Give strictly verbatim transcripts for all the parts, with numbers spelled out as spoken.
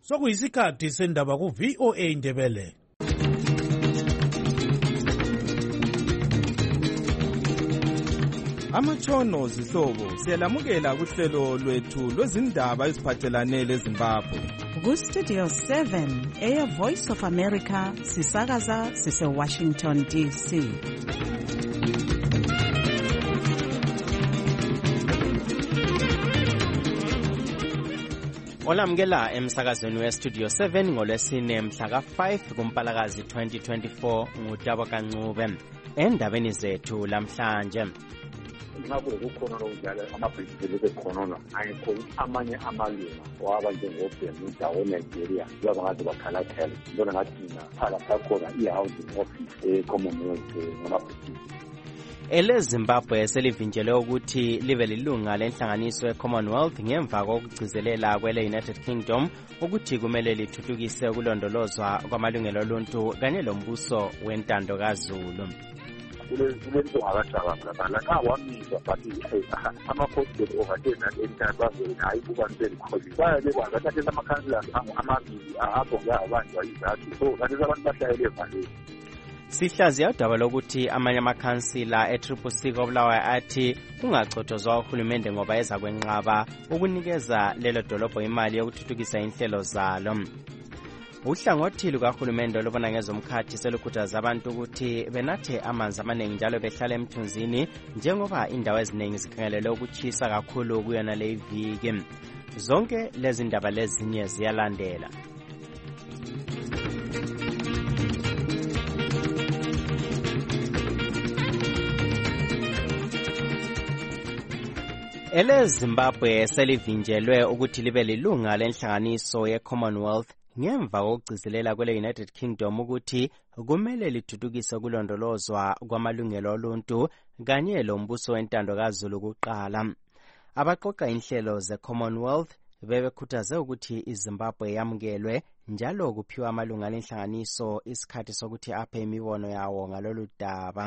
sokuyisikhathi sendaba ku-V O A Ndebele. Amatshono zihlobo siyalamukela kuhlelo lwethu lwezindaba eziphathelane leZimbabwe. Ku-Studio seven, Air Voice of America, sisakaza sise-Washington D C. Olamukela emsakazweni we-Studio seven ngolwesine mhla ka five kuMpalakazi twenty twenty-four nguTabo Kancube. Endabeni zethu lamhlanje. Ngakho kukhona lokudlala amabhizinisi bekhona ayikho amanye amalunga waba njengobhemu indawo Nigeria yaba ngathi bakhalakhala ngibona ngathi na phala sakhona i-housing office e-Commonwealth ngomabhizinisi. EleZimbabwe selivinjelwe ukuthi libe lilunga lenhlanganiso ye-Commonwealth ngemva kokugcizelela kwele-United Kingdom ukuthi kumele lithuthukise ukulondolozwa kwamalungelo oluntu kanye lombuso wentando kaZulu. Kulento ngabajabanga la ka wamizwa bathi ama-posted overtake and bazo hayi kuba ntelekhozi baye bekwazi ukuthi amakhansela amabili abonga abantu izathu so kanti abantu bahlayele evaleni. Sihlaziya udaba lokuthi amanye amakhansila e-Triple C koBulawayo athi kungachotshozwa uhulumende ngoba eza kwenqaba ukunikeza lelo dolobho imali yokuthuthukisa inhlelo zalo. Uhlangothi lukahulumende olubona ngezomkhathi selukhuthaza abantu ukuthi benathe amanzi amaningi njalo behlale emthunzini njengoba indawo eziningi zikhangelele ukutshisa kakhulu kuyona le iviki. Zonke lezi ndaba lezinye ziyalandela. EleZimbabwe selivinjelwe ukuthi libe lilunga lenhlanganiso ye-Commonwealth ngemva kokugcizelela kwele-United Kingdom ukuthi kumele lithuthukise ukulondolozwa kwamalungelo oluntu kanye lombuso wentando kaZulu kuqala. Abaqoqa inhlelo ze-Commonwealth bebekhuthaze ukuthi iZimbabwe yamukelwe njalo kuphiwa amalunga lenhlanganiso isikhathi sokuthi aphe imibono yawo ngalolu daba.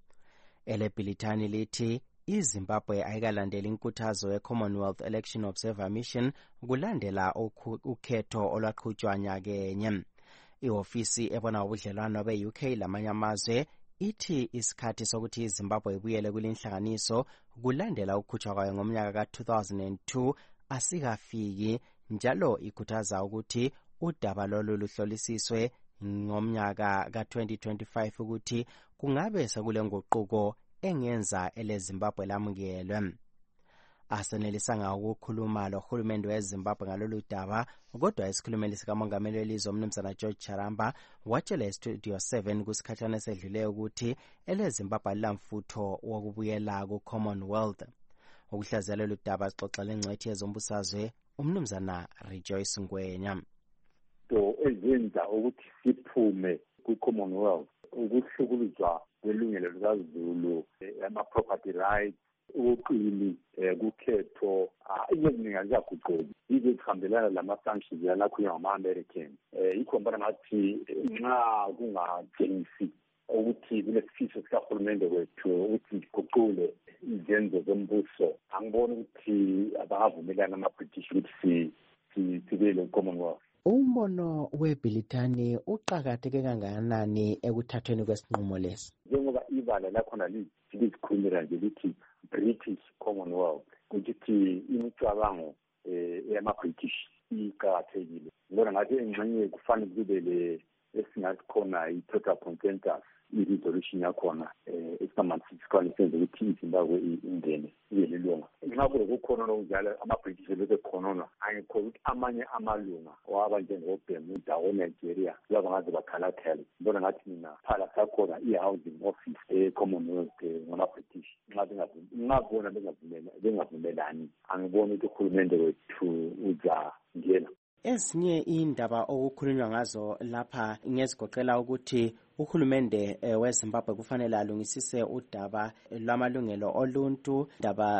EleBrithani lithi iZimbabwe ayikalandeli inkuthazo ye-Commonwealth Election Observer Mission kulandela ukhetho olwaqhutshwa nyakenye. Ihofisi ebona ubudlelwano be-U K lamanye amazwe ithi isikhathi sokuthi iZimbabwe ibuyele kulinhlanganiso kulandela ukukhutshwa kwayo ngomnyaka ka two thousand two asikafiki njalo ikhuthaza ukuthi udaba lolu luhlolisiswe ngomnyaka ka twenty twenty-five ukuthi kungabe sekule nguquko engenza eleZimbabwe lamukelwe. Asenelisanga ukukhuluma lohulumende weZimbabwe ngalolu daba kodwa isikhulumeli sikamongameli welizwe umnumzana George Charamba watshela eStudio seven kusikhathana esedluleyo ukuthi eleZimbabwe lilamfutho wokubuyela ku-Commonwealth. Ukuhlaziya lolu daba sixoxele ingcwethi yezombusazwe umnumzana Rejoice Ngwenya. To ezenza ukuthi siphume ku-Commonwealth ukuhlukuluzwa kwelungelo likaZulu ama-property rights uqili kukhetho izinga liyaguquka ize kuhambelana lama-sanctions yalakhulunywa ngama-American yikho mbona ngathi nxa kungatshengisi ukuthi kulesifiso sikahulumende wethu ukuthi siguqule izenzo zombuso angiboni ukuthi abangavumelana nama-British ukuthi sibe lo-Commonwealth. Umbono weBrithani uqakatheke kangakanani ekuthathweni kwesinqumo lesi? Njengoba ibala lakhona lizikhulumela nje lithi British Commonwealth ukuthi imicabango yama-British iqakathekile. Ngibona ngathi engxenye kufanele kube le esingathi khona i-total consensus i-resolution yakhona esamantsikwane senze ukuthi iZimbabwe ingene ibe lilunga. Ngakho kukhona lokudlala ama-British bebekhona ayikho ukuthi amanye amalunga waba njengobhemu indawo Nigeria yaba ngathi bakhalakhala. Ngibona ngathi mina phala sakhona i-housing office e-Commonwealth ngama-British ngabona bengavumelani angiboni ukuthi uhulumende wethu uza ngena. Ezinye indaba okukhulunywa ngazo lapha ngezigoqela ukuthi uhulumende weZimbabwe kufanele alungisise udaba lwamalungelo oluntu, indaba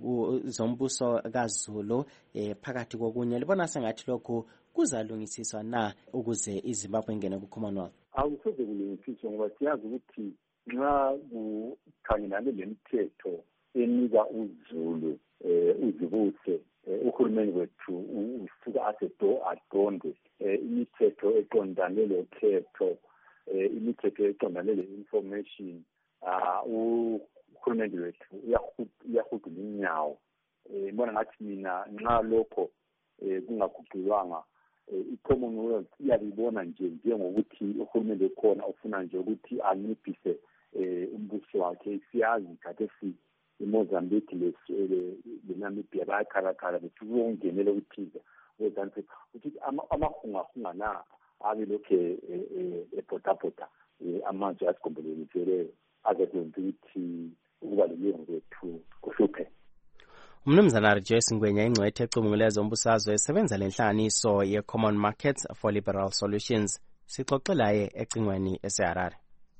zombuso kaZulu phakathi kokunye. Libona sengathi lokhu kuzalungisiswa na ukuze iZimbabwe ingene ku-Commonwealth? Awusoze kulungisiswa ngoba siyazi ukuthi nxa kukhangelane lemithetho enika uZulu uzibuse uhulumeni wethu usuka asedo adonde imithetho eqondane lokhetho imithetho eqondane le-information uhulumeni wethu uyahudula inyawo. Ngibona ngathi mina nxa lokho kungaguqulwanga i-Commonwealth iyabibona nje njengokuthi uhulumeni ekhona ufuna nje ukuthi anciphise umbuso wakhe. Siyazi khathesi iMozambique leNamibia bayakhalakhala bethi ukungenela ukuthiza wezansi ukuthi amahungahunga na abe lokhe epotapota amanje asigombolezele azakwenza ukuthi ukuba lelungu kwethu kuhluphe. Umnumzana Rejoice Ngwenya ingcwethe ecubunguleza umbusazwe esebenza lenhlanganiso ye-Common Markets for Liberal Solutions. Sixoxelaye ecingweni eseHarare.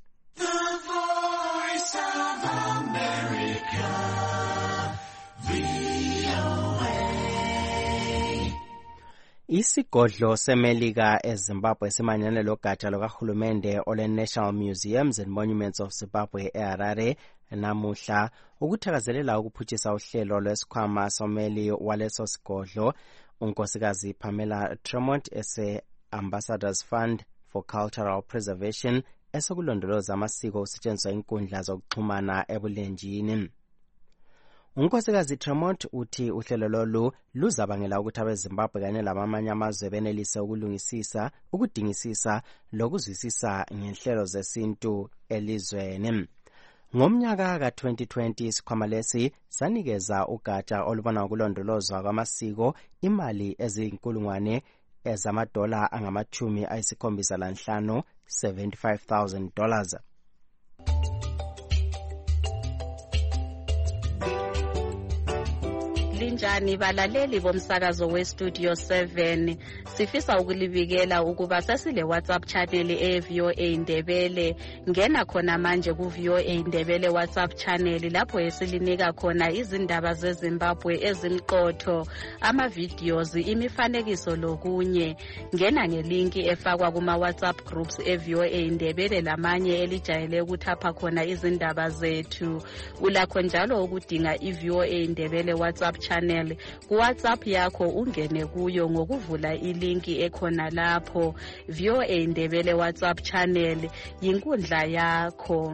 Isigodlo seMelika eZimbabwe simanyane logatsha lokahulumende ole National Museums and Monuments of Zimbabwe eHarare namuhla ukuthakazelela ukuphutshisa uhlelo lwesikhwama someli waleso sigodlo unkosikazi Pamela Tremont ese Ambassadors Fund for Cultural Preservation esokulondoloza amasiko usetshenziswa inkundla zokuxhumana ebulenjini. Unkosikazi Tremont uthi uhlelo lolu luzabangela ukuthi abeZimbabwe kanye labamanye amazwe benelise ukulungisisa, ukudingisisa lokuzwisisa ngenhlelo zesintu elizweni. Ngomnyaka ka twenty twenty isikhwama lesi sanikeza ugatsha olubona ukulondolozwa kwamasiko imali ezinkulungwane ezamadola angamachumi ayisikhombisa lanhlanu seventy-five thousand dollars. Linjani balaleli bomsakazo we-Studio seven, sifisa ukulibikela ukuba sesile WhatsApp channel e-V O A Ndebele. Ngena khona manje ku-V O A Ndebele WhatsApp channel lapho esilinika khona izindaba zeZimbabwe ezimqotho, ama-videos, imifanekiso lokunye. Ngena ngelinki efakwa kuma-WhatsApp groups e-V O A Ndebele lamanye elijayele ukuthapha khona izindaba zethu. Ulakho njalo ukudinga i-V O A Ndebele WhatsApp channel ku WhatsApp yakho ungene kuyo ngokuvula ilinki ekhona lapho. V O A Ndebele WhatsApp channel yinkundla yakho.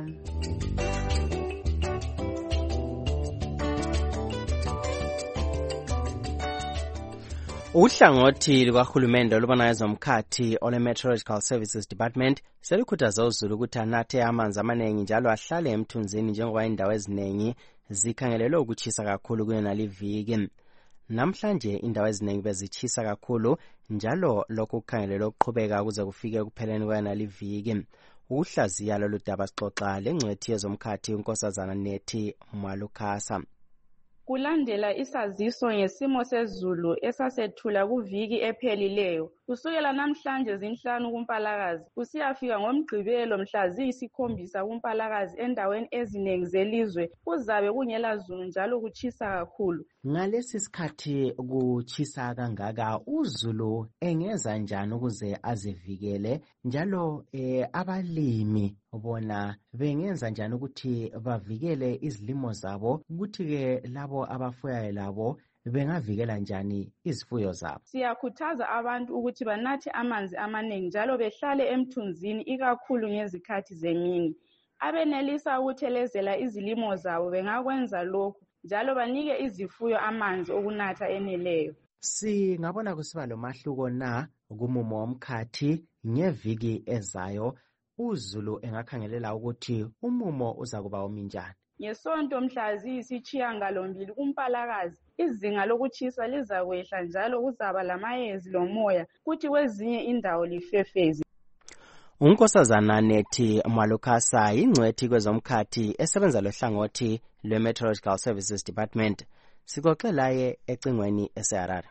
Uhlangothi lukahulumende olubona ngezomkhathi ole Meteorological Services Department selikhuthaza uzulu ukuthi anathe amanzi amaningi njalo ahlale emthunzini njengoba indawo eziningi zikhangelelwe ukutshisa kakhulu kuyo naliviki. Namhlanje indawo eziningi bezichisa kakhulu njalo lokhu kukhangelelwe ukuqhubeka kuze kufike kupheleni kuyo naliviki. Uhlaziya lolu daba sixoxa lengcwethi yezomkhathi unkosazana Nethi Mwalukhasa. Kulandela isaziso ngesimo sezulu esasethula kuviki ephelileyo kusukela namhlanje zinhlanu kuMpalakazi kusiyafika ngomgqibelo mhla ziyisikhombisa kuMpalakazi endaweni eziningi zelizwe kuzabe kungela zulu njalo kuchisa kakhulu. Ngalesi sikhathi kuchisa kangaka uzulu engenza njani ukuze azivikele njalo eh, abalimi bona bengenza njani ukuthi bavikele izilimo zabo ukuthi ke labo abafuyayo labo bengavikela njani izifuyo zabo? Siyakhuthaza abantu ukuthi banathe amanzi amaningi njalo behlale emthunzini ikakhulu ngezikhathi zemini. Abenelisa ukuthelezela izilimo zabo bengakwenza lokhu njalo banike izifuyo amanzi okunatha eneleyo. Singabona kusiba lomahluko na kumumo womkhathi ngeviki ezayo uzulu engakhangelela ukuthi umumo uza kuba uminjani? Ngesonto mhla ziyisitshiyangalombili kuMpalakazi izinga lokuchisa lizakwehla njalo kuzaba lamayezi lomoya kuthi kwezinye indawo lifefezi. Unkosazana Nethi Mwalukhasa ingcwethi kwezomkhathi esebenza lohlangothi lwe-Meteorological Services Department. Sixoxelaye ecingweni eseHarare.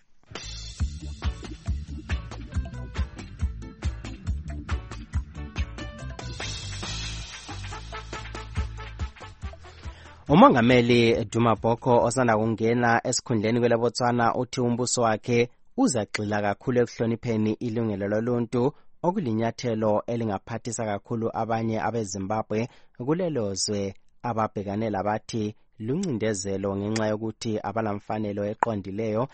Umongameli Duma Boko osanda kungena esikhundleni kweleBotswana uthi umbuso wakhe uzagxila kakhulu ekuhlonipheni ilungelo loluntu okulinyathelo elingaphathisa kakhulu abanye abeZimbabwe kulelozwe ababhekane labathi luncindezelo ngenxa yokuthi abalamfanelo eqondileyo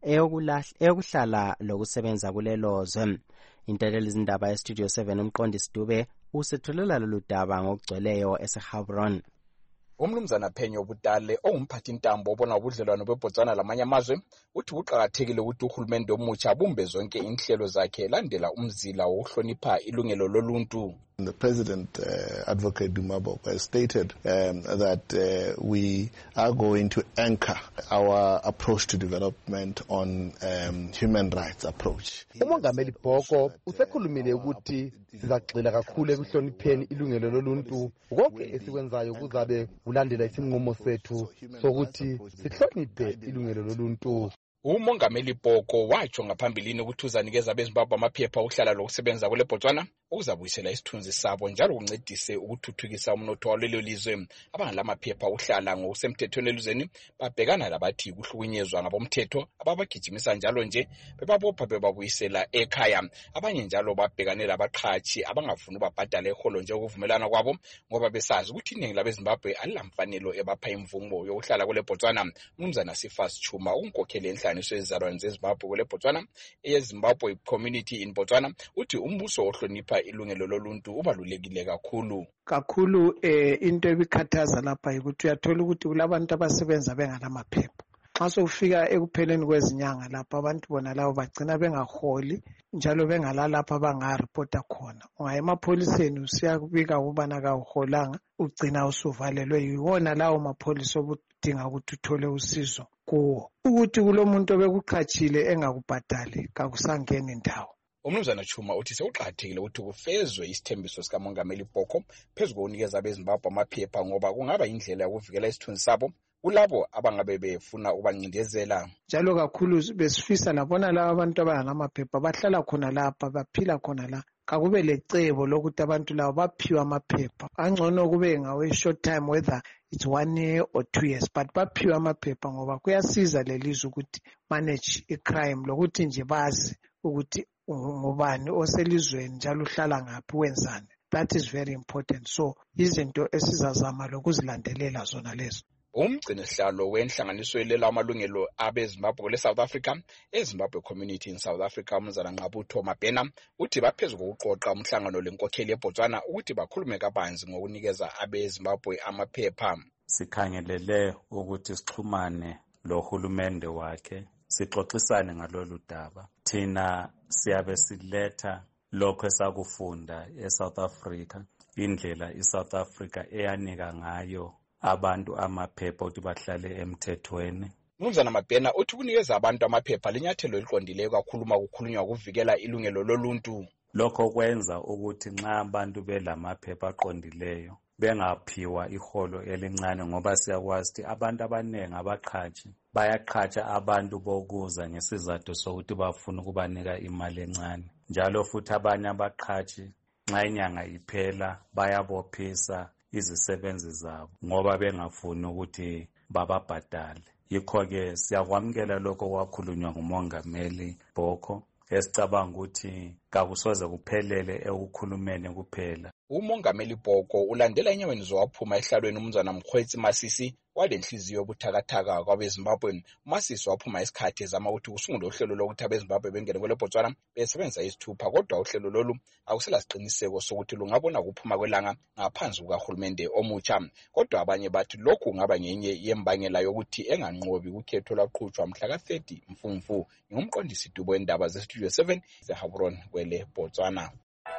eyokuhlala lokusebenza kulelo zwe. Intatheli zindaba yestudio seven umqondisi Dube usethulela lolu daba ngokugcweleyo eseHabron. Umnumzana Phenyo Butale ongumphathi ntambo obona ubudlelwano beBotswana lamanye amazwe uthi kuqhakathekile ukuthi uhulumende omutsha abumbe zonke inhlelo zakhe landela umzila wokuhlonipha ilungelo loluntu. The President, uh, Advocate Dumabo, has stated um, that uh, we are going to anchor our approach to development on um, human rights approach. Umongameli Bhoko usekhulumile ukuthi sizagxila kakhulu ekuhlonipheni ilungelo loluntu. Konke esikwenzayo kuzabe kulandela isinqumo sethu sokuthi sihloniphe ilungelo loluntu. Umongameli Bhoko watsho ngaphambilini ukuthi uzanikeza abeZimbabwe amaphepha okuhlala lokusebenza kule Botswana ukuzabuyisela isithunzi sabo njalo kuncedise ukuthuthukisa umnotho walelo lizwe. Abangalamaphepha okuhlala ngokusemthethweni elizweni babhekana labathi kuhlukunyezwa ngabomthetho ababagijimisa njalo nje bebabopha bebabuyisela ekhaya. Abanye njalo babhekane labaqhashi abangafuni babhadale iholo nje ukuvumelana kwabo ngoba besazi ukuthi iningi labeZimbabwe alilamfanelo ebapha imvumo yokuhlala kule Botswana. Umnumzana Sifas Chuma unkokhele enhlaniso yezizalwane zeZimbabwe kule Botswana eyeZimbabwe Community in Botswana uthi umbuso ohlonipha ilungelo loluntu ubalulekile kakhulu. Kakhulu eh into ebikhathaza lapha ukuthi uyathola ukuthi kulabantu abasebenza bengalamaphepha. Xa sokufika ekupheleni kwezinyanga lapha abantu bona lawo bagcina bengaholi njalo bengalalapha bangareport khona. Ungaya emapholiseni usiyakubika ubana kawuholanga ugcina usuvalelwe yiwona lawo mapholisa obudinga ukuthi uthole usizo kuwo. Ukuthi kulomuntu obekuqhatshile engakubhadali kakusangena indawo. Umnumzana Chuma uthi sewuqhathekile ukuthi kufezwe isithembiso sikamongameli Bhoko phezu kokunikeza abeZimbabwe amaphepha ngoba kungaba indlela yokuvikela isithunzi sabo kulabo abangabe befuna ukubancindezela. Njalo kakhulu besifisa labona laba abantu abanamaphepha bahlala khona lapha baphila khona la. Kakube lecebo lokuthi abantu labo baphiwa amaphepha. Angcono kube ngawe short time whether it's one year or two years but baphiwa amaphepha ngoba kuyasiza lelizwe ukuthi manage icrime lokuthi nje bazi ukuthi ngubani oselizweni njalo uhlala ngaphi wenzani. That is very important. So izinto esizazama lokuzilandelela zona lezo. Umgcini sihlalo wenhlanganiso elela amalungelo abeZimbabwe le South Africa eZimbabwe Community in South Africa umzana Nqabutho Mabhena uthi baphezulu kokuqoqa umhlangano lenkokheli eBotswana ukuthi bakhulume kabanzi ngokunikeza abeZimbabwe amaphepha. Sikhangelele ukuthi sixhumane lohulumende wakhe sixoxisane ngalolu daba. Thina siyabe siletha lokho esakufunda eSouth Africa indlela iSouth Africa eyanika ngayo abantu amaphepha ukuthi bahlale emthethweni. Umnumzana Mabhena uthi kunikeza abantu amaphepha linyathelo eliqondileyo kakhuluma ukukhulunywa ukuvikela ilungelo loluntu. Lokho kwenza ukuthi nxa abantu belamaphepha aqondileyo bengaphiwa iholo elincane ngoba siyakwazi ukuthi abantu abanengi abaqhashi bayaqhatsha abantu bokuza ngesizathu sokuthi bafuna ukubanika imali encane. Njalo futhi abanye abaqhashi nxa inyanga iphela bayabophisa izisebenzi zabo ngoba bengafuni ukuthi bababhadale. Yikho-ke siyakwamukela lokho kwakhulunywa ngumongameli Bhoko esicabanga ukuthi kakusoze kuphelele ekukhulumeni kuphela. Umongameli Bhoko ulandela enyaweni zowaphuma ehlalweni umnumzana Mkhwetsi Masisi walenhliziyo yobuthakathaka kwabeZimbabwe. Masisi waphuma isikhathi ezama ukuthi kusungulwe uhlelo lokuthi abeZimbabwe bengene kule Botswana besebenzisa isithupha kodwa uhlelo lolu akusela siqiniseko sokuthi lungabona kuphuma kwelanga ngaphansi kukahulumende omutsha. Kodwa abanye bathi lokhu kungaba ngenye yembangela yokuthi enganqobi ukhetho lwaqhutshwa mhla ka thirty Mfumfu. Ngumqondisi Dubo wendaba zeStudio seven zeHabron kwele Botswana.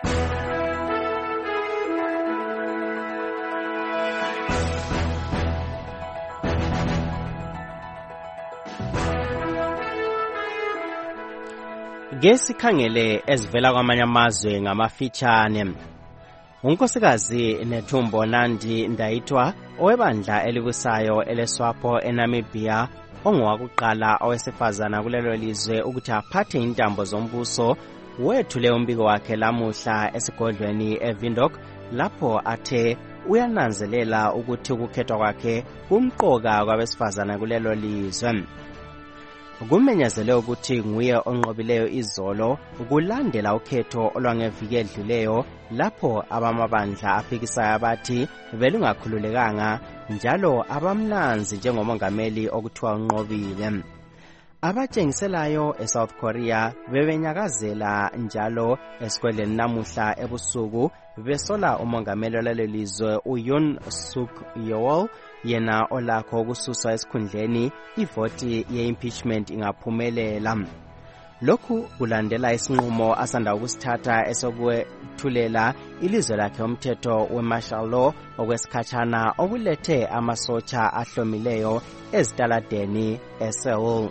Ngesikhangele ezivela kwamanye amazwe ngamafitshane. Unkosikazi Nethumbo Nandi Ndaitwa owebandla elibusayo eleSwapo eNamibia ongowakuqala owesifazana kulelo lizwe ukuthi aphathe intambo zombuso wethule umbiko wakhe lamuhla esigodlweni eVindhoek lapho athe uyananzelela ukuthi ukukhethwa kwakhe kumqoka kwabesifazana kulelo lizwe. kumenyezele ukuthi nguye onqobileyo izolo kulandela ukhetho olwangeviki edluleyo lapho abamabandla afikisayo abathi belungakhululekanga njalo abamnanzi njengomongameli okuthiwa unqobile. Abatshengiselayo eSouth Korea bebenyakazela njalo esikoleni namuhla ebusuku besola umongameli walelizwe uYoon Suk Yeol yena olakho ukususwa esikhundleni ivoti ye-impeachment ingaphumelela. Lokhu kulandela isinqumo asanda ukusithatha esokwethulela ilizwe lakhe umthetho we-martial law okwesikhatshana okulethe amasotsha ahlomileyo ezitaladeni eSeoul.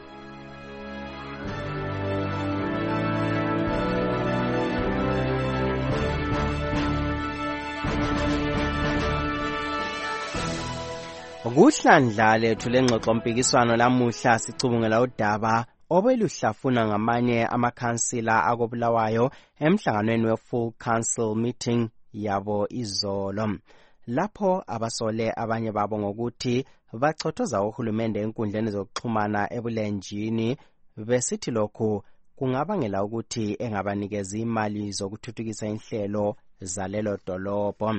Kuhlandla lethu lengxoxo mpikiswano lamuhla sicubungela udaba obeluhlafuna ngamanye amakhansila akobulawayo emhlanganweni we-full council meeting yabo izolo. Lapho abasole abanye babo ngokuthi bachothoza uhulumende enkundleni zokuxhumana ebulenjini besithi lokhu kungabangela ukuthi engabanikeza imali zokuthuthukisa inhlelo zalelo dolobho.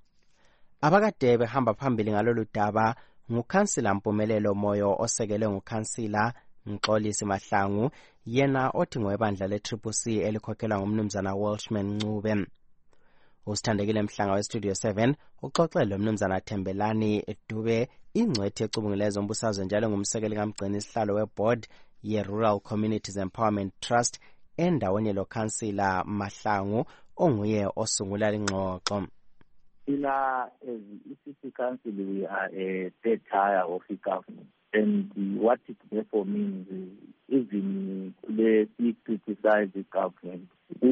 Abakade behamba phambili ngalolu daba ngukhansila Mpumelelo Moyo osekelwe ngukhansila Mxolisi Mahlangu yena othi ngoebandla le-Triple C elikhokhelwa ngumnumzana Welshman Ncube. Usithandekile Mhlanga we-Studio seven uxoxele lo mnumzana Thembelani Dube ingcwethi ecubungile zombusazwe njalo ngumsekeli kamgcini isihlalo weboard ye-Rural Communities Empowerment Trust endaweni lo khansila Mahlangu onguye osungula ingxoxo. In our uh, city council, we are a third tier of the government, and uh, what it therefore means is even the we criticize the government,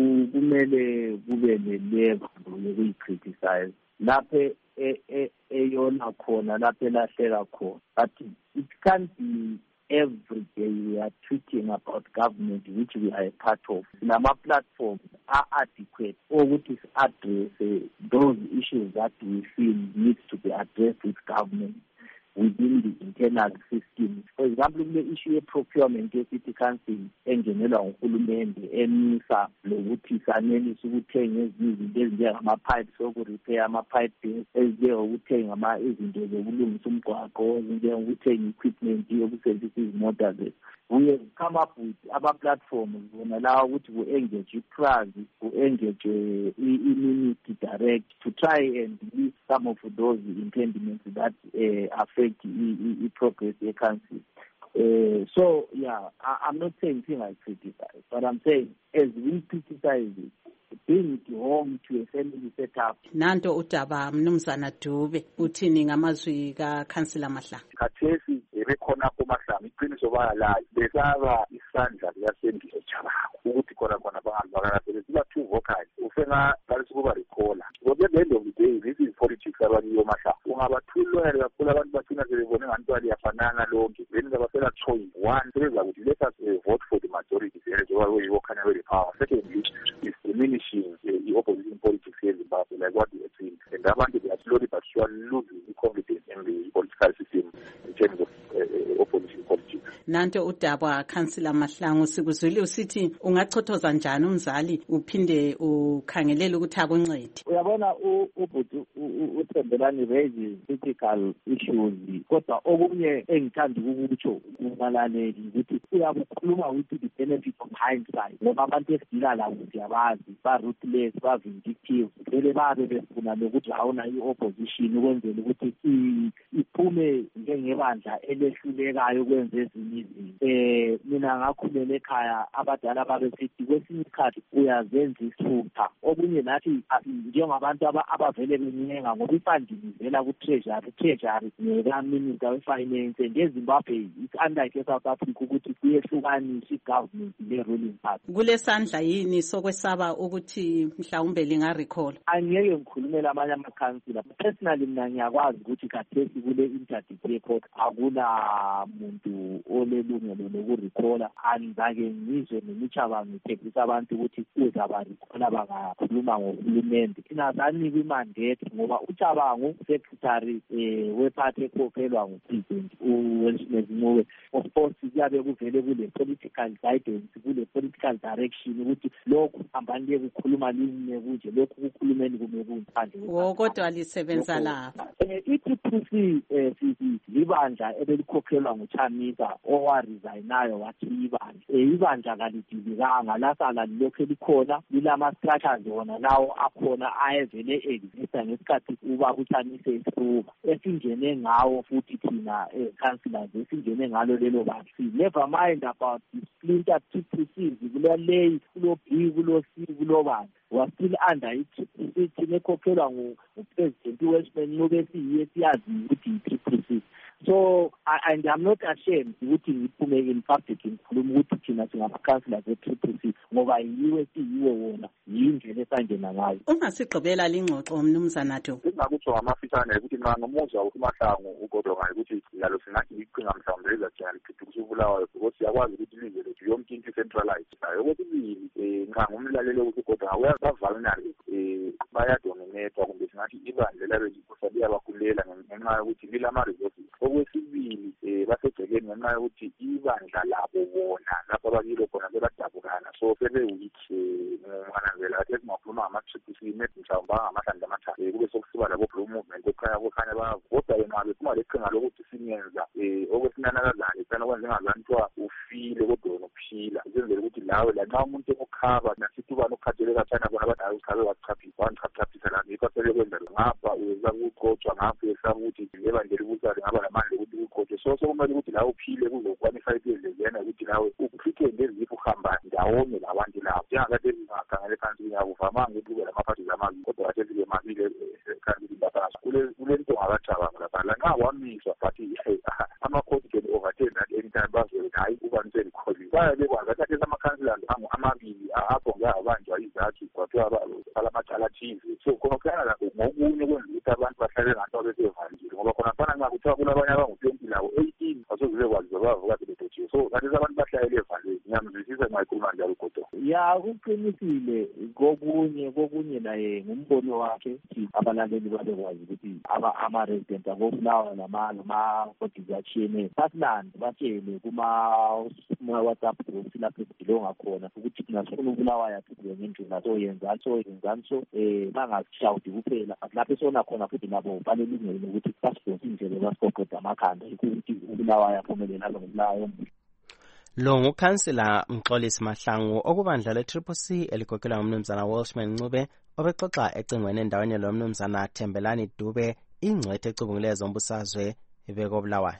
kumele kube level we criticize. Laphe eyona khona laphe lahleka khona, but it can't be every day we are tweeting about government which we are a part of. Nama platforms are adequate or which is address uh, those issues that we feel needs to be addressed with government within the internal system. For example, the issue of procurement of city council engenelwa nguhulumende emisa lokuthi sanelisa ukuthenga izinto ezinjengama-pipes okurepair ama-pipe ezinjengokuthenga ama izinto zokulungisa umgwaqo ezinjengokuthenga equipment yokusebenzisa izimota zethu. We have come up with other platforms wona lawa ukuthi ku-engage i-Prazi, ku-engage i-Immunity Direct to try and release some of those impediments that uh, affect the progress of the council. Uh, so, yeah, I, I'm not saying things I criticize, but I'm saying as we criticize it, being it home to a family setup. Nanto udaba mnumzana Dube uthini ngamazwi kaKhansila Mahlangu. Khathesi bekhona koMahlangu iqiniso bayala besaba isandla yasendi echabako ukuthi khona khona bahambe bakana siba two vocal ufena balisi kuba recalla ngoba the end of the day this is politics abanye yoMahlangu ungabathulwele kakhulu abantu bathina sebebone ngani ali yafanana lonke then zabasela choice one sebeza ukuthi let us uh, vote for the majority there is why we work on the power. Secondly is diminishing uh, the opposition politics here in Zimbabwe like what we are seeing, and abantu they are slowly but surely losing the confidence in the political system in terms of uh, opposition politics. Nanto udaba Khansila Mahlangu sikuzwile usithi ungachothoza njani umzali uphinde ukhangelela ukuthi akuncede. Uyabona ubhuti uThembelani raises critical issues kodwa okunye engithanda ukukutsho umalaleli ukuthi uyabukhuluma ukuthi the benefit of hindsight ngoba abantu esidila labo siyabazi ba ruthless ba vindictive vele babe befuna lokuthi awuna i-opposition ukwenzela ukuthi iphume njengebandla elehlulekayo ukwenza ezinye izinto. Eh mina ngakhulela ekhaya abadala babe sithi kwesinye isikhathi uyazenza isithupha okunye nathi njengabantu abavele beninga ngoba ifunding ivela ku-treasury treasury neka-minister we-finance and eZimbabwe it's unlike South Africa ukuthi kuyehlukanisa i-government le-ruling party. Kule sandla yini sokwesaba ukuthi mhlawumbe lingarecall? Angeke ngikhulumela amanye amakhansila. Personally mina ngiyakwazi ukuthi khathesi kule interdictate court akula muntu olele ilungelo lokurecalla angizake ngizwe nemicabango iphephisa abantu ukuthi uzabarecalla bangakhuluma ngohulumende. Thina sanikwa imandate ngoba ucabango secretary eh wephathi ekhokhelwa ngupresident uWilson Ncube. Of course kuyabe kuvele kule political guidance kule political direction ukuthi lokhu ambani ukukhuluma linye kuje lokhu kukhulumeni kume kunjani kodwa lisebenza lapha. I-T P C eh libanja ebelikhokhelwa nguChamisa owaresignayo wathi ibanja ibanja kalidilika lasala lokho likhona lilama structures wona lawo akhona ayevele exista ngesikhathi uba kuChamisa esiruba esingene ngawo futhi thina councillors esingene ngalo lelo bantu. Never mind about the splinter T P C kuleleyi kulo B kulo C kulo bantu was still under it it nekhokhelwa ngupresident uWilson Ncube siye siyazi ukuthi i-T P C. So I, and I'm not ashamed ukuthi ngiphume in public ngikhuluma ukuthi thina singama-councillors e-T P C ngoba yiwe siyiwe wona yindlela esangena ngayo. Ungasigqibela lingxoxo mnumzana Dube. Ingakutsho ngamafitshane ukuthi mina ngomuzwa uMahlangu ugodwa ngayo ukuthi yalo singathi iqhinga mhlawumbe lezajana liphithukisa ubulawayo because siyakwazi ukuthi ilizwe lethu yonke into centralized nayo okwesibili um nxa ngumlalelo ukuthi ugodwa bavalunary um bayadominatwa kumbe singathi ibandla labelikusa liyabakulela ngenxa yokuthi lilama-resources. Okwesibili um basegcekeni ngenxa yokuthi ibandla labo bona lapho abakilo khona sebadabukana so sebeweak um ngananzela kathi esingakhuluma ngama-T P C maybe mhlawumbe angamahlandla amathathu kube sokusiba labo blue movement okukhanya kukhanya bakodwa yena bephuma leqhinga lokuthi singenza um okwesinanakazane sana okwenza engazani kuthiwa ufile kodwa wena uphila senzela ukuthi lawe lanxa umuntu ekukhaba nasithi ubani okukhathele kathana bona abadala ukhabe wachaphisa wandichaphisa lami yikho sebekwenza ngapha uyeza kuqotshwa ngapha uyesaba ukuthi ebandlela ubusale ngaba namandla ukuthi uqotshwe so sokumele ukuthi lawe uphile kuzokwanisa ipezezena ukuthi nawe ukhithe ngezipho uhamba ndawonye labantu labo njengakade singakhangele phansi ngiyakuvamanga ukuthi kube lamaphathi zamabili kodwa kade sibe mabili ekhangele lapha kule nto ngakajabanga lapha lanxa wamiswa but ama-court can overturn at any time bazwe hayi ubanisele ikholi baye bekwazi athathe ama-councillors amabili apho ngabanjwa izathu kwathiwa alamacala athize so khona kuyana ngokunye kwenza ukuthi abantu bahlale ngathi besevalile ngoba khona fana nxa kuthiwa kulabanye abangu-twenty labo eighteen basoze bekwazi babavuka sebetotshiwe so kanti abantu bahlayele evaleni ngiyamzwisisa nxa ikhuluma njalo kodwa ya kuqinisile kokunye kokunye naye ngumbono wakhe abalaleli babekwazi ukuthi ama-resident akobulawa nama-bodies atshiyeneyo basilande batshele kuma-WhatsApp groups lapho esidilonga khona ukuthi thina sifuna ubulawa yathi kuyo ngendlela so yenzani so yenzani so um bangashawudi kuphela but lapho esona khona futhi nabo balelungelo ukuthi basidonse indlela basigoqeda amakhanda ukuthi ubulawa yaphumelela lo ngobulawa yomuntu. Lo ngukhansila Mxolisi Mahlangu okubandla le-Triple C elikhokhelwa ngumnumzana Wilson Ncube obexoxa ecingweni endaweni lo mnumzana Thembelani Dube ingcwethe ecubungileyo zombusazwe bekobulawayo.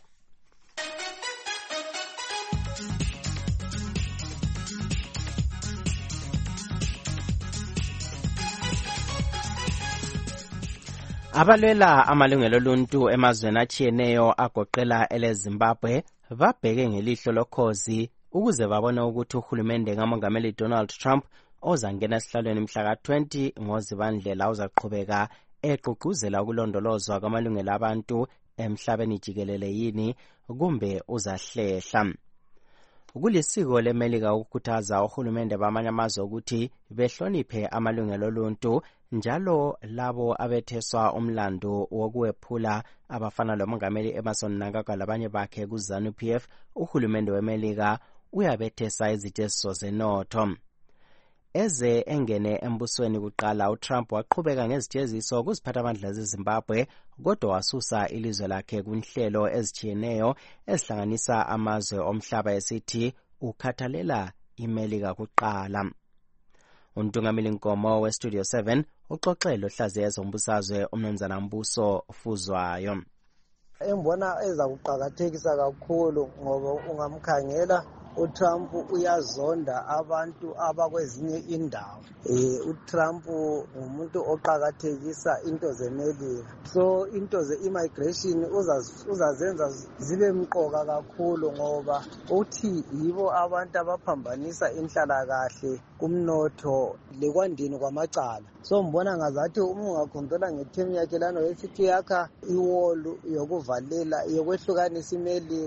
Abalwela amalungelo oluntu emazweni atshiyeneyo agoqela eleZimbabwe babheke ngelihlo lokhozi ukuze babone ukuthi uhulumende kamongameli Donald Trump ozangena esihlalweni mhla ka twenty ngoZibandlela uzaqhubeka egqugquzela ukulondolozwa kwamalungelo abantu emhlabeni jikelele yini kumbe uzahlehla. Kulisiko leMelika ukukhuthaza uhulumende bamanye amazwe ukuthi behloniphe amalungelo oluntu njalo labo abetheswa umlando wokuwephula abafana lomongameli Emerson Mnangagwa labanye bakhe kuZANU P F. Uhulumende weMelika uyabethesa iziteziso zenotho. Eze engene embusweni kuqala uTrump waqhubeka ngeziteziso kuziphathamandla zeZimbabwe kodwa wasusa ilizwe lakhe kunhlelo ezitshiyeneyo ezihlanganisa amazwe omhlaba esithi ukhathalela iMelika kuqala. Untungameli Nkomo weStudio seven uxoxele ohlaziya ezombusazwe umnumzana Mbuso Fuzwayo. Embona eza kuqakathekisa kakhulu ngoba ungamkhangela uTrump uyazonda abantu abakwezinye indawo. Eh uTrump umuntu oqakathekisa into zeMelika. So into ze-immigration uzazenza zibe mqoka kakhulu ngoba uthi yibo abantu abaphambanisa inhlalakahle kumnotho lekwandeni kwamacala. So mbona ngazathi uma ungakhombela ngethemu yakhe lana esithi yakha iwall yokuvalela yokwehlukanisa iMelika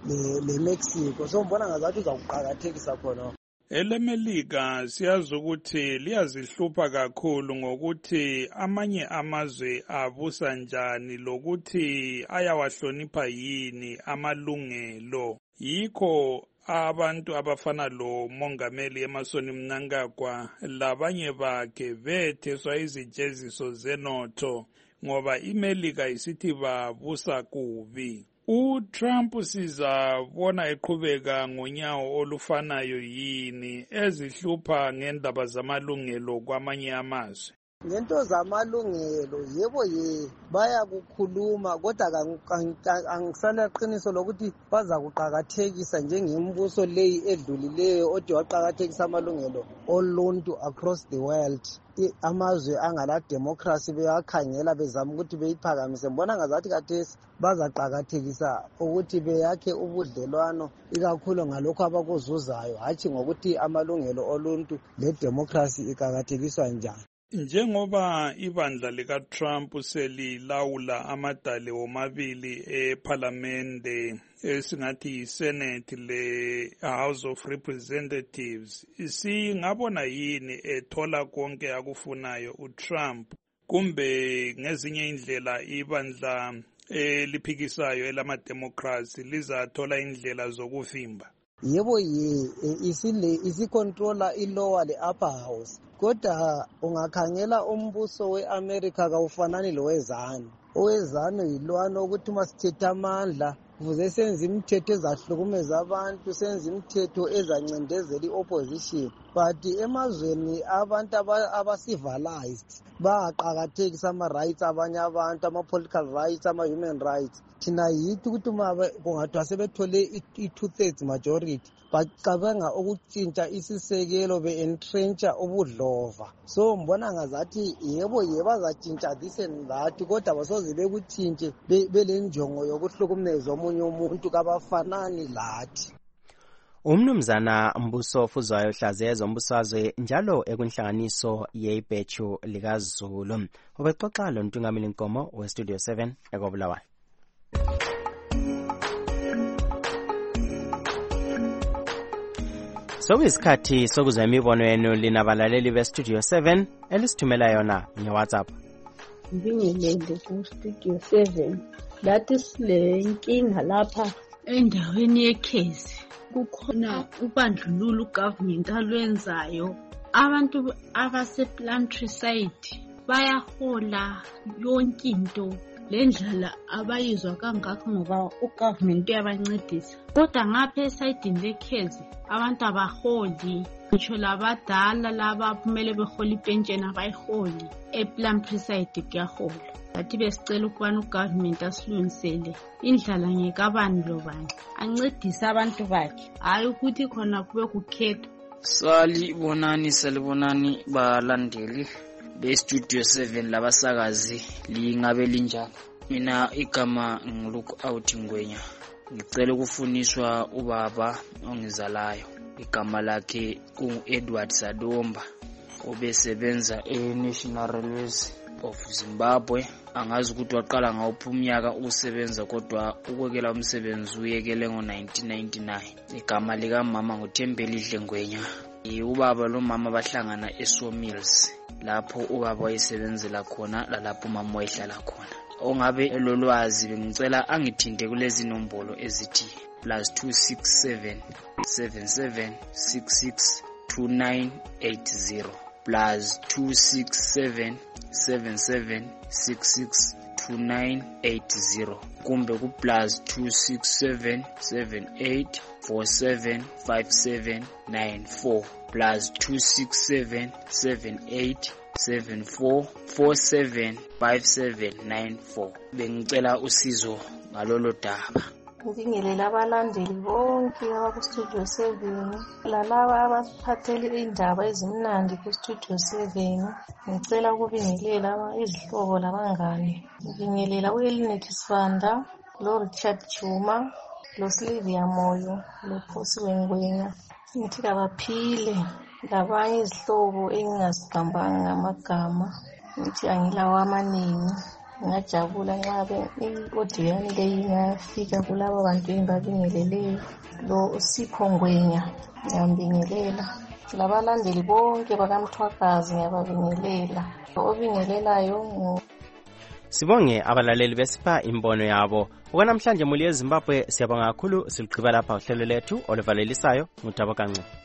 le-Mexico. So ngibona ngazathi uzakuqakathekisa khona. EleMelika siyazi ukuthi liyazihlupha kakhulu ngokuthi amanye amazwe abusa njani lokuthi ayawahlonipha yini amalungelo. Yikho abantu abafana lo mongameli Emmerson Mnangagwa labanye bakhe betheswa izijeziso zenotho ngoba iMelika isithi babusa kubi. uTrump sizabona eqhubeka ngonyawo olufanayo yini ezihlupha ngendaba zamalungelo kwamanye amazwe? Ngento zamalungelo yebo ye bayakukhuluma kodwa angisana qiniso lokuthi baza kuqhakathekisa njengembuso leyi edlulileyo ode waqhakathekisa amalungelo oluntu across the world. Amazwe angala democracy beyakhangela bezama ukuthi beyiphakamise. Mbona ngazathi kathesi bazaqhakathekisa ukuthi beyakhe ubudlelwano ikakhulu ngalokho abakuzuzayo hatshi ngokuthi amalungelo oluntu le democracy iqhakathekiswa njani. Njengoba ibandla likaTrump selilawula amadale womabili eParliamente esingathi iSenate le-House of Representatives, singabona yini ethola konke akufunayo uTrump kumbe ngezinye indlela ibandla eliphikisayo elamademocracy lizathola indlela zokuvimba? Yebo ye isile isicontroller ilower le upper house. Kodwa ungakhangela umbuso weAmerica kawufanani lowezanu. Owezanu yilwana ukuthi masithethe amandla kuze senze imithetho ezahlukumeza abantu, senze imithetho ezancindezela iopposition. But emazweni abantu aba-civilized bayaqhakathekisa ama-rights abanye abantu, ama-political rights, ama-human rights. Thina yithi ukuthi kungathiwa sebethole i-two-thirds majority bacabanga ukutshintsha isisekelo be-entrencha ubudlova. So mbona ngazathi yebo ye bazatshintsha this and that kodwa basoze bekutshintshe belenjongo yokuhlukumeza omunye umuntu kabafanani lathi. Umnumzana Mbuso Fuzwayo Hlazezo Mbusazwe njalo ekunhlanganiso yeibhechu likaZulu. Ubexoxa lo Ntungamili Nkomo weStudio seven ekobulawayo. Sokuyisikhathi sokuzwa imibono yenu linabalaleli beStudio seven elisithumela yona ngeWhatsApp. Ngibingelele kuStudio seven. Lathi silenkinga lapha endaweni yekhezi. Kukhona ubandlululo ugovernment alwenzayo. Abantu abase-Plumtree side bayahola yonke into. Lendlela abayizwa kangakho ngoba ugovernment uyabancedisa. Kodwa ngapha esayidini lekhezi abantu abaholi, ngisho labadala laba kumele behole ipentsheni abayiholi. ePlumtree side kuyahola. Bathi besicela ukubana ugovernment asilungisele indlala ngekabani lobani, ancedise abantu bakhe, hayi ukuthi khona kube kukhetho. Salibonani salibonani balandeli beStudio seven labasakazi lingabe linjani. Mina igama ngilook out Ngwenya. Ngicela ukufuniswa ubaba ongizalayo. Igama lakhe uEdward Sadomba obesebenza eNational Railways of Zimbabwe. Angazi ukuthi waqala ngawuphi umnyaka usebenza kodwa ukwekela umsebenzi uyekele ngo-nineteen ninety-nine. Igama lika mama nguThembeli Dlengwenya. Ubaba lo mama bahlangana eSawmills lapho ubaba wayesebenzela khona lalapho mama wayehlala khona. Ongabe elolwazi bengicela angithinte kulezi nombolo ezithi plus two six seven seven seven six six two nine eight zero plus two six seven seven seven six six two nine eight zero kumbe ku plus two six seven seven eight four seven five seven nine four plus two six seven seven eight seven four four seven five seven nine four. Bengicela usizo ngalolo daba. Ngibingelela abalandeli bonke abakuStudio seven lalaba abasiphathele indaba ezimnandi kuStudio seven. Ngicela ukubingelela izihlobo labangane. Ngibingelela uElinet Sifanda, loRichard Chuma, loSylvia Moyo, loPhosiwe Ngwenya. Ngithi kabaphile labanye izihlobo engingazigambanga ngamagama. Ngithi angilawo amaningi. ngajabula nxa i-audio yami leyi ingafika kulabo bantu engibabingeleleyo. Lo Sipho Ngwenya ngiyambingelela, labalandeli bonke bakamthwakazi ngiyababingelela. Obingelelayo Sibonge abalaleli besipa imbono yabo. Okwanamhlanje muli eZimbabwe siyabonga kakhulu, siligqiba lapha uhlelo lethu oluvalelisayo ngutabo kancu.